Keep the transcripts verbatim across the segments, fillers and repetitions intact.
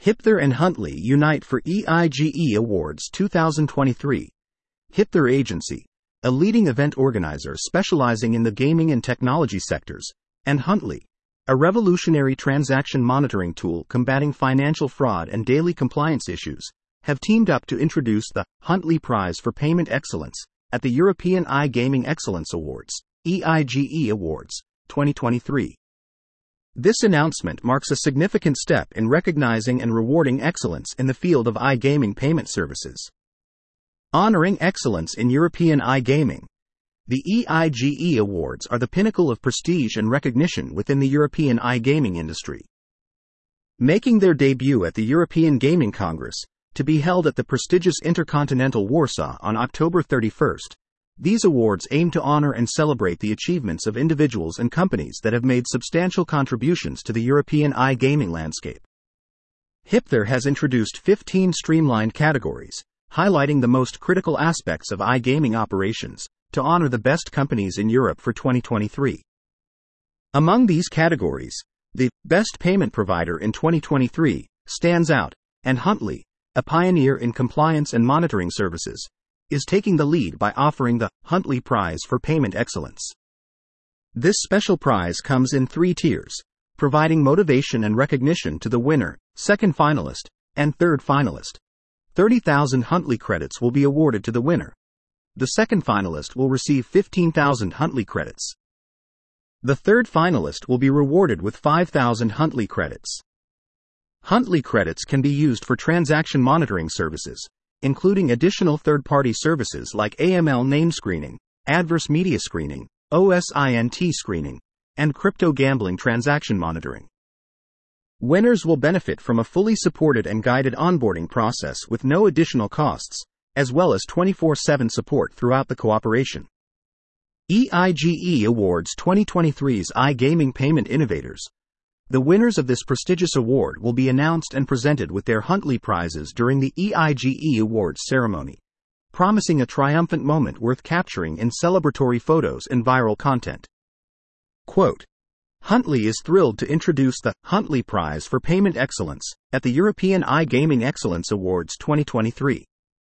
Hipther and Huntly unite for E I G E Awards twenty twenty-three. Hipther Agency, a leading event organizer specializing in the gaming and technology sectors, and Huntly, a revolutionary transaction monitoring tool combating financial fraud and daily compliance issues, have teamed up to introduce the Huntly Prize for Payment Excellence at the European iGaming Excellence Awards, E I G E Awards, twenty twenty-three. This announcement marks a significant step in recognizing and rewarding excellence in the field of iGaming payment services. Honoring excellence in European iGaming, the E I G E Awards are the pinnacle of prestige and recognition within the European iGaming industry. Making their debut at the European Gaming Congress, to be held at the prestigious Intercontinental Warsaw on October thirty-first, these awards aim to honor and celebrate the achievements of individuals and companies that have made substantial contributions to the European iGaming landscape. Hipther has introduced fifteen streamlined categories, highlighting the most critical aspects of iGaming operations, to honor the best companies in Europe for twenty twenty-three. Among these categories, the Best Payment Provider in twenty twenty-three stands out, and Huntly, a pioneer in compliance and monitoring services, is taking the lead by offering the Huntly Prize for Payment Excellence. This special prize comes in three tiers, providing motivation and recognition to the winner, second finalist, and third finalist. thirty thousand Huntly credits will be awarded to the winner. The second finalist will receive fifteen thousand Huntly credits. The third finalist will be rewarded with five thousand Huntly credits. Huntly credits can be used for transaction monitoring services, including additional third-party services like A M L name screening, adverse media screening, O S I N T screening, and crypto gambling transaction monitoring. Winners will benefit from a fully supported and guided onboarding process with no additional costs, as well as twenty-four seven support throughout the cooperation. E I G E Awards twenty twenty-three's iGaming Payment Innovators. The winners of this prestigious award will be announced and presented with their Huntly prizes during the E I G E Awards ceremony, promising a triumphant moment worth capturing in celebratory photos and viral content. Quote, Huntly is thrilled to introduce the Huntly Prize for Payment Excellence at the European iGaming Excellence Awards twenty twenty-three.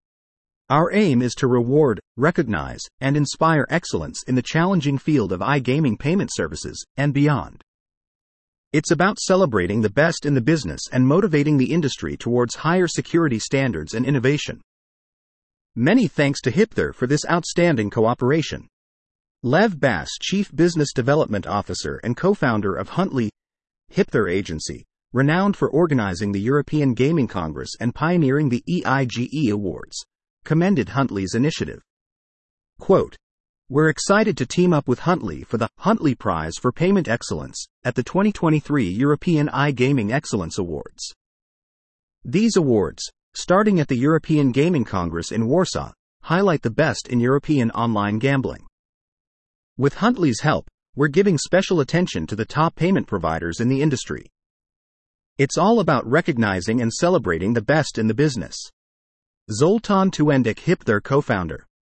Our aim is to reward, recognize, and inspire excellence in the challenging field of iGaming payment services and beyond. It's about celebrating the best in the business and motivating the industry towards higher security standards and innovation. Many thanks to Hipther for this outstanding cooperation. Lev Bass, Chief Business Development Officer and co-founder of Huntly, Hipther Agency, renowned for organizing the European Gaming Congress and pioneering the E I G E Awards, commended Huntly's initiative. Quote, We're excited to team up with Huntly for the Huntly Prize for Payment Excellence at the twenty twenty-three European iGaming Excellence Awards. These awards, starting at the European Gaming Congress in Warsaw, highlight the best in European online gambling. With Huntly's help, we're giving special attention to the top payment providers in the industry. It's all about recognizing and celebrating the best in the business. Zoltan Tuendik, Hipther co-founder.